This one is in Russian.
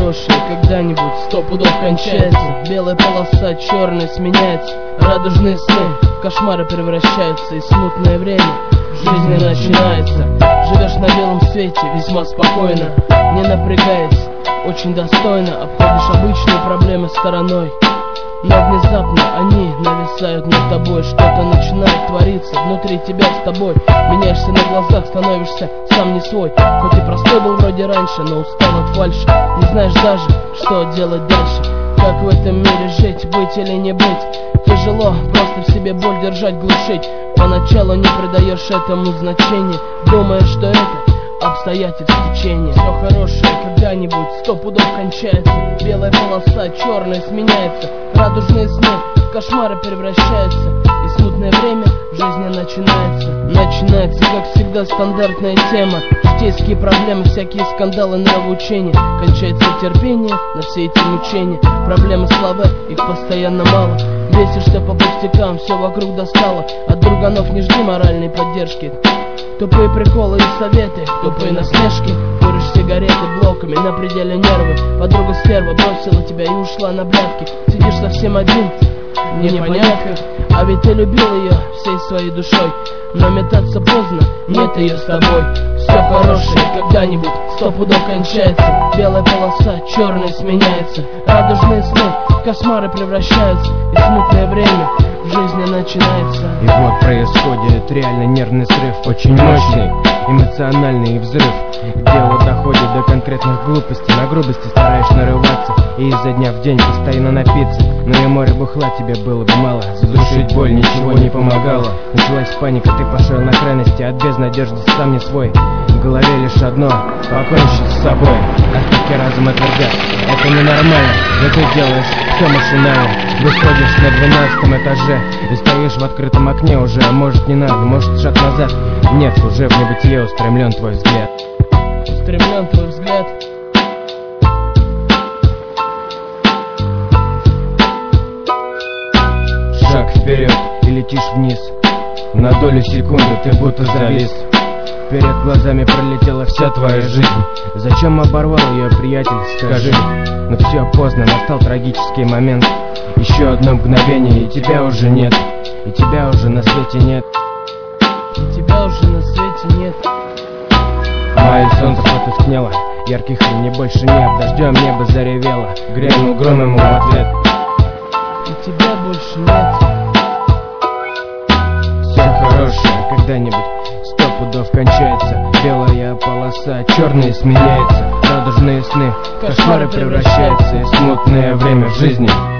хорошее когда-нибудь 100 пудов кончается. Белая полоса черная сменяется. Радужные сны в кошмары превращаются. И смутное время в жизни начинается. Живешь на белом свете весьма спокойно, не напрягаясь, очень достойно. Обходишь обычные проблемы стороной, но внезапно они нависают над тобой. Что-то начинает твориться внутри тебя с тобой. Меняешься на глазах, становишься сам не свой. Хоть и простой был вроде раньше, но устал от фальши. Не знаешь даже, что делать дальше. Как в этом мире жить, быть или не быть? Тяжело просто в себе боль держать, глушить. Поначалу не придаешь этому значения, думаешь, что это обстоятельств течения. Все хорошее когда-нибудь 100 пудов кончается. Белая полоса черная сменяется. Радужные сны в кошмары превращаются. И смутное время в жизни начинается. Начинается, как всегда, стандартная тема. Житейские проблемы, всякие скандалы, нравоучения. Кончается терпение на все эти мучения. Проблемы слова, их постоянно мало. Бесишься по пустякам, все вокруг достало. От друганов не жди моральной поддержки. Тупые приколы и советы, тупые насмешки. Куришь сигареты блоками, на пределе нервы. Подруга стерва бросила тебя и ушла на блядки. Сидишь совсем один, в непонятках. А ведь ты любил ее всей своей душой. Но метаться поздно, нет ее с тобой. Все хорошее когда-нибудь 100 пудов кончается. Белая полоса черная сменяется. Радужные сны в кошмары превращаются. И смутное время в жизни начинается. И вот происходит реально нервный срыв, очень мощный, эмоциональный взрыв. Дело доходит до конкретных глупостей. На грубости стараешь нарываться и изо дня в день постоянно напиться. Но и море бухла тебе было бы мало. Заглушить боль ничего не помогало. Началась паника, ты пошел на крайности. От безнадежды сам не свой. В голове лишь одно — покончить с собой. Остатки разума твердят: это ненормально, но ты делаешь все машинально. Выходишь на 12 этаже и стоишь в открытом окне уже. А может не надо, может шаг назад. Нет, уже в небытие устремлен твой взгляд. Устремлен твой взгляд. Шаг вперед и летишь вниз. На долю секунды ты будто завис. Перед глазами пролетела вся твоя жизнь. Зачем оборвал ее, приятель, скажи? Но все поздно, настал трагический момент. Еще одно мгновение, и тебя уже нет. И тебя уже на свете нет. И тебя уже на свете нет. Мое солнце потускнело, ярких линий больше нет. Дождем небо заревело, грянул гром ему в ответ. И тебя больше нет. Все хорошее когда-нибудь 100 пудов кончается. Белая полоса черная сменяется. Радужные сны в кошмары превращаются. И смутное время в жизни